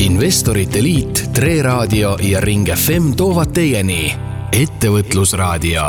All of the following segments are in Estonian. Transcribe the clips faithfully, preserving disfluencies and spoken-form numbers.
Investorite Liit, Tre Raadio ja Ring F M toovad teieni ettevõtlusraadio.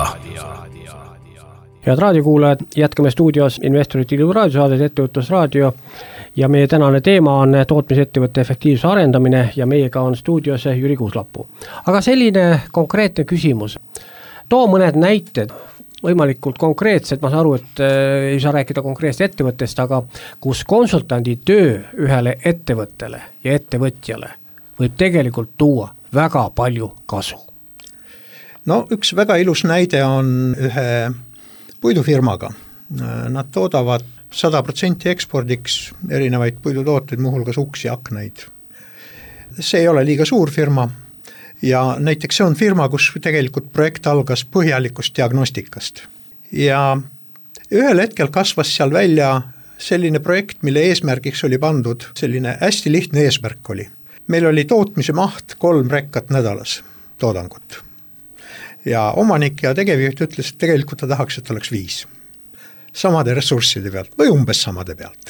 Head raadiokuulajad, jätkame stuudios Investorite Liidu raadiosaadet Ettevõtlusraadio ja meie tänane teema on tootmisettevõtte efektiivsuse arendamine ja meiega on stuudios Jüri Kuuslapuu. Aga selline konkreetne küsimus. Too mõned näited, võimalikult konkreetsed, ma saan aru, et ei saa rääkida konkreetset ettevõttest, aga kus konsultandi töö ühele ettevõttele ja ettevõtjale võib tegelikult tuua väga palju kasu. No üks väga ilus näide on ühe puidufirmaga. Nad toodavad sada protsenti ekspordiks erinevaid puidutooteid, muuhulgas uksi ja aknaid. See ei ole liiga suur firma ja näiteks see on firma, kus tegelikult projekt algas põhjalikust diagnostikast. Ja ühel hetkel kasvas seal välja selline projekt, mille eesmärgiks oli pandud, selline hästi lihtne eesmärk oli. Meil oli tootmise maht kolm rekkat nädalas toodangut. Ja omanik ja tegevjuht ütles, et tegelikult ta tahaks, et oleks viis. Samade ressursside pealt või umbes samade pealt.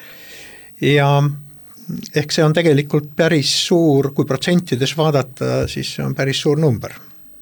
Ja ehk see on tegelikult päris suur, kui protsentides vaadata, siis see on päris suur number.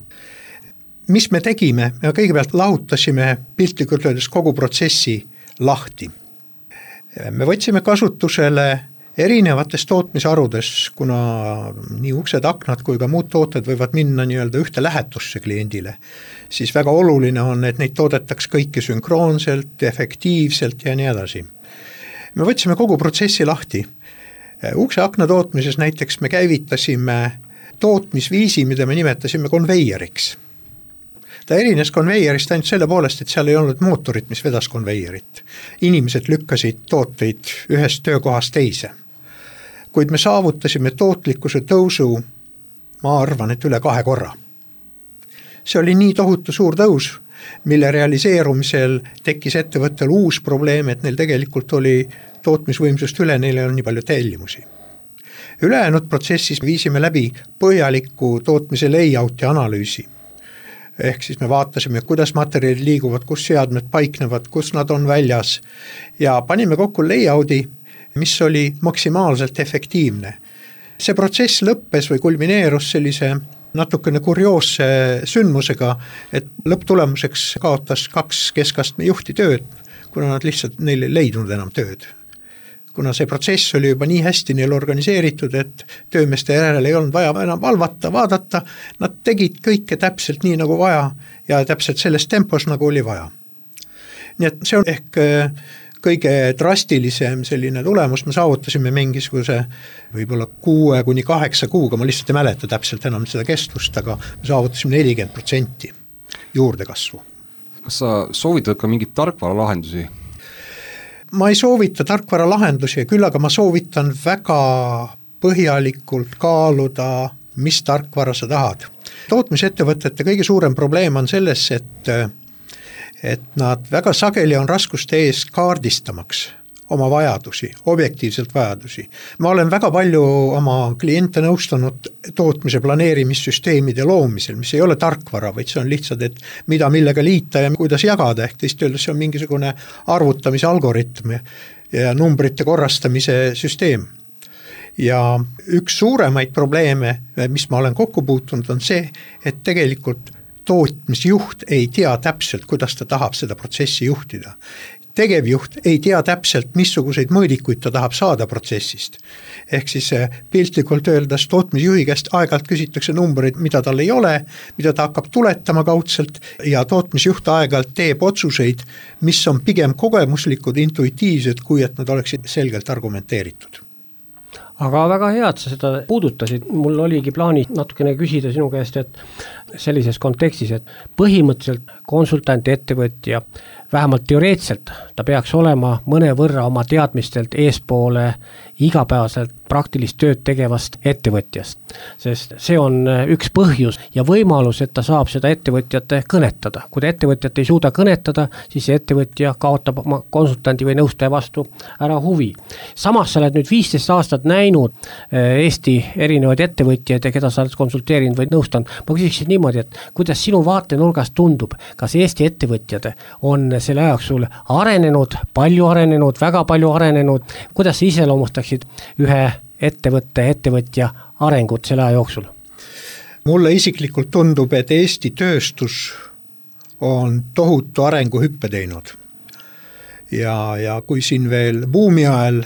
Mis me tegime? Me kõigepealt lahutasime piltlikult öeldes kogu protsessi lahti. Me võtsime kasutusele erinevates tootmisharudes, kuna nii uksed, aknad kui ka muud tooted võivad minna nii-öelda ühte lähetusse kliendile, siis väga oluline on, et neid toodetaks kõiki sünkroonselt, efektiivselt ja nii edasi. Me võtsime kogu protsessi lahti. Ukse akna tootmises näiteks me käivitasime tootmisviisi, mida me nimetasime konveieriks. Ta erines konveierist ainult selle poolest, et seal ei olnud mootorit, mis vedas konveierit. Inimesed lükkasid tooteid ühest töökohast teise. Kuid me saavutasime tootlikkuse tõusu, ma arvan, et üle kahe korra. See oli nii tohutu suur tõus, mille realiseerumisel tekkis ettevõttel uus probleem, et neil tegelikult oli tootmisvõimsust üle, neil ei olnud nii palju tellimusi. Ülejäänud protsessis viisime läbi põhjaliku tootmise layouti analüüsi. Ehk siis me vaatasime, kuidas materjalid liiguvad, kus seadmed paiknevad, kus nad on väljas ja panime kokku layouti, mis oli maksimaalselt efektiivne. See protsess lõppes või kulmineerus sellise natukene kurioosse sündmusega, et lõpptulemuseks kaotas kaks keskastme juhti tööd, kuna nad lihtsalt neil ei leidunud enam tööd. Kuna see protsess oli juba nii hästi neil organiseeritud, et töömeeste järele ei olnud vaja enam valvata, vaadata, nad tegid kõike täpselt nii nagu vaja ja täpselt selles tempos nagu oli vaja. Nii et see on ehk kõige drastilisem selline tulemus, me saavutasime mingisuguse võib-olla kuue kuni kaheksa kuuga, ma lihtsalt ei mäleta täpselt enam seda kestvust, aga me saavutasime nelikümmend protsenti juurde kasvu. Kas sa soovitad ka mingit tarkvara lahendusi? Ma ei soovita tarkvara lahendusi, küll aga ma soovitan väga põhjalikult kaaluda, mis tarkvara sa tahad. Tootmisettevõtete kõige suurem probleem on selles, et et nad väga sageli on raskuste ees kaardistamaks oma vajadusi, objektiivselt vajadusi. Ma olen väga palju oma kliente nõustanud tootmise planeerimissüsteemide loomisel, mis ei ole tarkvara, vaid see on lihtsalt, et mida millega liita ja kuidas jagada, ehk teist öeldes see on mingisugune arvutamise algoritm ja numbrite korrastamise süsteem. Ja üks suuremaid probleeme, mis ma olen kokku puutunud, on see, et tegelikult tootmisjuht ei tea täpselt, kuidas ta tahab seda protsessi juhtida. Tegevjuht ei tea täpselt, missuguseid mõõdikuid ta tahab saada protsessist. Ehk siis piltlikult öeldes tootmisjuhi käest aeg-ajalt küsitakse numbreid, mida tal ei ole, mida ta hakkab tuletama kaudselt ja tootmisjuht aeg-ajalt teeb otsuseid, mis on pigem kogemuslikud, intuitiivsed, kui et nad oleksid selgelt argumenteeritud. Aga väga hea, et sa seda puudutasid. Mul oligi plaani natukene küsida sinu käest, et sellises kontekstis, et põhimõtteliselt konsultanti ettevõtja, vähemalt teoreetselt, ta peaks olema mõne võrra oma teadmistelt eespoole igapäevaselt praktilist tööd tegevast ettevõtjast. Sest see on üks põhjus ja võimalus, et ta saab seda ettevõtjat kõnetada. Kui ta ettevõtjat ei suuda kõnetada, siis see ettevõtja kaotab oma konsultandi või nõustaja vastu ära huvi. Samas sa oled nüüd viisteist aastat näinud Eesti erinevaid ettevõtjaid ja keda sa oled konsulteerinud või nõustanud. Ma küsiksin niimoodi, et kuidas sinu vaatenurgast tundub, kas Eesti ettevõtjad on selle ajaksul arenenud, palju arenenud, väga palju arenenud, kuidas sa iseloomustaksid ühe ettevõtte, ettevõtja arengut selle aja jooksul? Mulle isiklikult tundub, et Eesti tööstus on tohutu arenguhüppe teinud. Ja, ja kui siin veel buumi ajal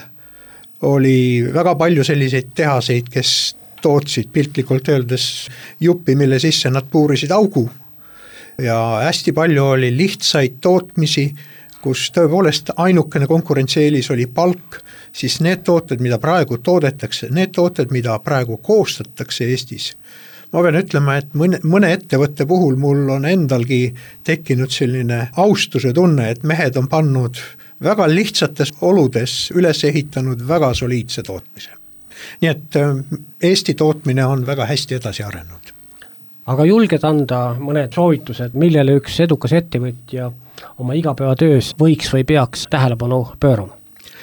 oli väga palju selliseid tehaseid, kes tootsid piltlikult öeldes juppi, mille sisse nad puurisid augu. Ja hästi palju oli lihtsaid tootmisi, kus tõepoolest ainukene konkurentsieelis oli palk, siis need tooted, mida praegu toodetakse, need tooted, mida praegu koostatakse Eestis. Ma pean ütlema, et mõne, mõne ettevõtte puhul mul on endalgi tekkinud selline austuse tunne, et mehed on pannud väga lihtsates oludes üles ehitanud väga soliidse tootmise. Nii et Eesti tootmine on väga hästi edasi arenenud. Aga julged anda mõned soovitused, millele üks edukas ettevõtja oma igapäevatöös võiks või peaks tähelepanu pöörama?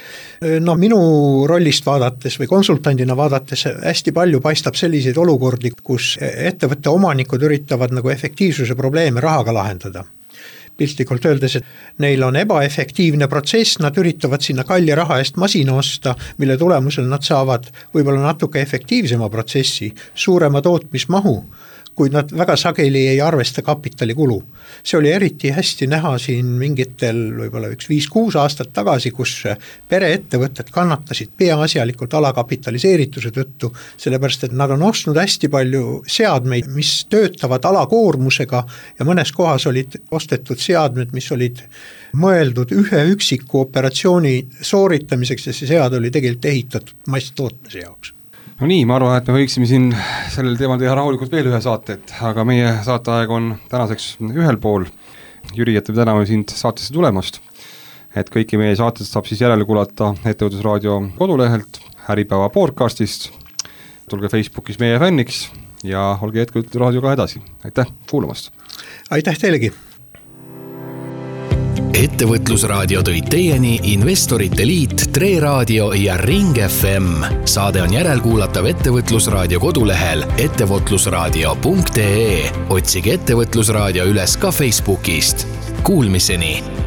No minu rollist vaadates või konsultandina vaadates hästi palju paistab selliseid olukordi, kus ettevõtte omanikud üritavad nagu efektiivsuse probleeme rahaga lahendada. Piltlikult öeldes, et neil on ebaefektiivne protsess, nad üritavad sinna kalli raha eest masina osta, mille tulemusel nad saavad võib-olla natuke efektiivsema protsessi, suurema tootmismahu, kuid nad väga sageli ei arvesta kapitalikulu. See oli eriti hästi näha siin mingitel võib-olla üks viis-kuus aastat tagasi, kus pereettevõtted kannatasid peaasjalikult alakapitaliseerituse tõttu, sellepärast et nad on ostnud hästi palju seadmeid, mis töötavad alakoormusega ja mõnes kohas olid ostetud seadmed, mis olid mõeldud ühe üksiku operatsiooni sooritamiseks ja see sead oli tegelikult ehitatud masstootmise jaoks. No nii, ma arvan, et me võiksime siin sellel teemal teha rahulikult veel ühe saatet, aga meie saateaeg on tänaseks ühel pool. Jüri, et me täname sind saatesse tulemast, et kõiki meie saatest saab siis järele kuulata Ettevõtlusraadio kodulehelt, Äripäeva podcastist, tulge Facebookis meie fänniks ja olge Ettevõtlusraadioga edasi. Aitäh kuulamast! Aitäh teilegi! Ettevõtlusraadio tõid teieni Investorite Liit, Tre Raadio ja Ring F M. Saade on järelkuulatav Ettevõtlusraadio kodulehel ettevõtlusraadio punkt ee. Otsige Ettevõtlusraadio üles ka Facebookist. Kuulmiseni!